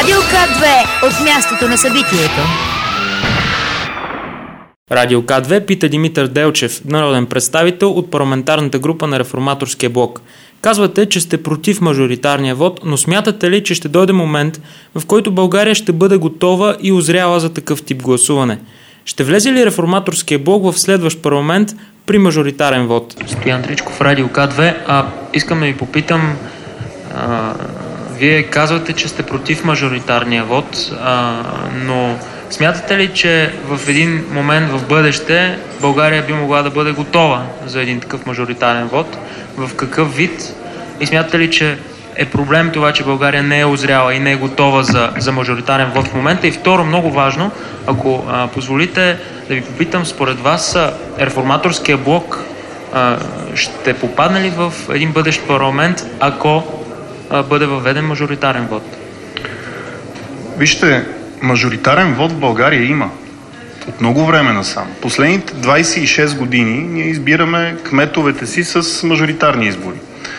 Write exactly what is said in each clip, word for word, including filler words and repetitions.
Радио К две от мястото на събитието. Радио К две пита Димитър Делчев, народен представител от парламентарната група на Реформаторския блок. Казвате, че сте против мажоритарния вод, но смятате ли, че ще дойде момент, в който България ще бъде готова и озряла за такъв тип гласуване? Ще влезе ли Реформаторския блок в следващ парламент при мажоритарен вод? Стоян Тричков, Радио К две. А, искам да ви попитам, а, вие казвате, че сте против мажоритарния вод, а, но смятате ли, че в един момент в бъдеще България би могла да бъде готова за един такъв мажоритарен вод? В какъв вид? И смятате ли, че е проблем това, че България не е озряла и не е готова за, за мажоритарен вод в момента? И второ, много важно, ако а, позволите да ви попитам, според вас Реформаторския блок а, ще попадне ли в един бъдещ парламент, ако а, бъде въведен мажоритарен вод? Вижте, мажоритарен вод в България има от много време насам. Последните двайсет и шест години ние избираме кметовете си с мажоритарни избори.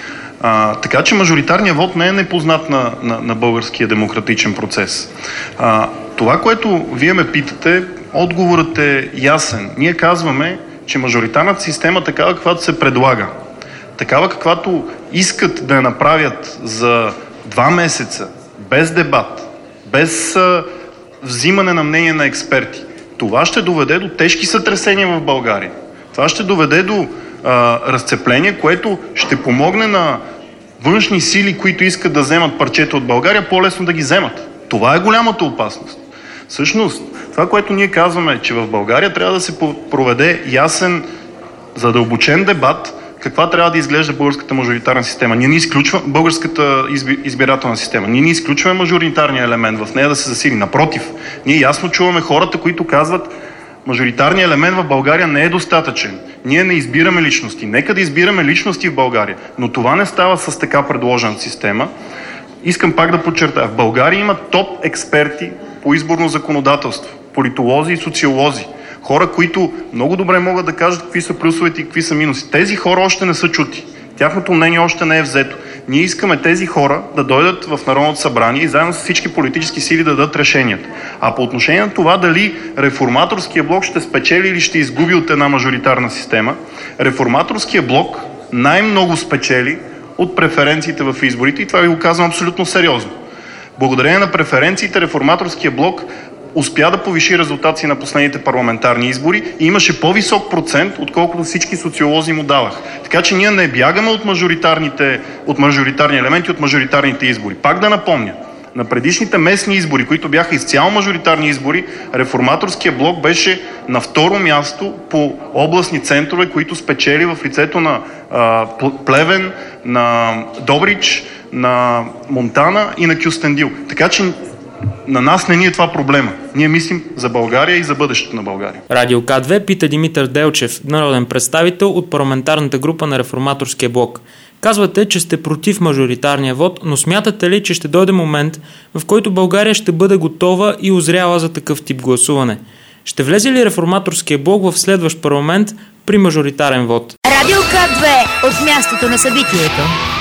А, така че мажоритарният вод не е непознат на, на, на българския демократичен процес. А, това, което вие ме питате, отговорът е ясен. Ние казваме, че мажоритарната система, такава каквато се предлага, такава каквато искат да я направят за два месеца, без дебат, без а, взимане на мнение на експерти, това ще доведе до тежки сътресения в България. Това ще доведе до а, разцепление, което ще помогне на външни сили, които искат да вземат парчета от България, по-лесно да ги вземат. Това е голямата опасност. Всъщност, това, което ние казваме, е, че в България трябва да се проведе ясен, задълбочен дебат каква трябва да изглежда българската мажоритарна система. Ние не изключваме българската избирателна система. Ние не изключваме мажоритарния елемент в нея да се засили. Напротив, ние ясно чуваме хората, които казват, мажоритарният елемент в България не е достатъчен. Ние не избираме личности. Нека да избираме личности в България. Но това не става с така предложена система. Искам пак да подчертая. В България има топ експерти по изборно законодателство. Политолози и социолози. Хора, които много добре могат да кажат какви са плюсовете и какви са минуси. Тези хора още не са чути. Тяхното мнение още не е взето. Ние искаме тези хора да дойдат в Народното събрание и заедно с всички политически сили да дадат решенията. А по отношение на това дали Реформаторския блок ще спечели или ще изгуби от една мажоритарна система, Реформаторския блок най-много спечели от преференциите в изборите и това ви го казвам абсолютно сериозно. Благодарение на преференциите Реформаторския блок успя да повиши резултати на последните парламентарни избори и имаше по-висок процент, отколкото всички социолози му давах. Така че ние не бягаме от мажоритарните, от мажоритарни елементи, от мажоритарните избори. Пак да напомня, на предишните местни избори, които бяха изцяло мажоритарни избори, Реформаторския блок беше на второ място по областни центрове, които спечели в лицето на а, Плевен, на Добрич, на Монтана и на Кюстендил. Така че на нас не ни е това проблема. Ние мислим за България и за бъдещето на България. Радио К две пита Димитър Делчев, народен представител от парламентарната група на Реформаторския блок. Казвате, че сте против мажоритарния вод, но смятате ли, че ще дойде момент, в който България ще бъде готова и озряла за такъв тип гласуване? Ще влезе ли Реформаторския блок в следващ парламент при мажоритарен вод? Радио К две от мястото на събитието.